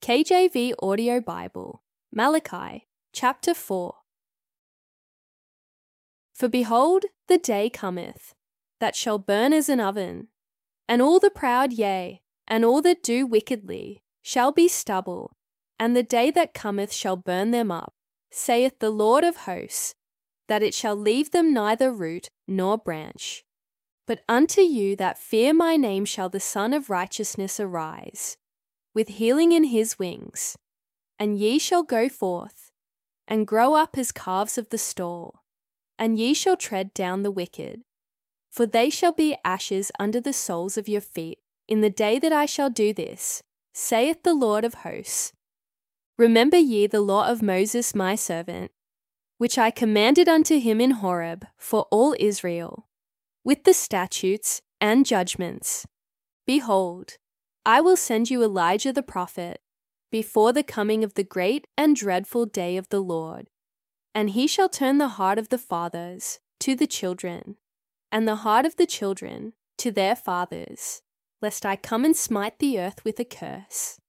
KJV Audio Bible, Malachi, chapter 4. For behold, the day cometh, that shall burn as an oven, and all the proud, yea, and all that do wickedly, shall be stubble, and the day that cometh shall burn them up, saith the Lord of hosts, that it shall leave them neither root nor branch. But unto you that fear my name shall the Son of Righteousness arise, with healing in his wings. And ye shall go forth, and grow up as calves of the stall, and ye shall tread down the wicked. For they shall be ashes under the soles of your feet in the day that I shall do this, saith the Lord of hosts. Remember ye the law of Moses my servant, which I commanded unto him in Horeb for all Israel, with the statutes and judgments. Behold, I will send you Elijah the prophet before the coming of the great and dreadful day of the Lord. And he shall turn the heart of the fathers to the children, and the heart of the children to their fathers, lest I come and smite the earth with a curse.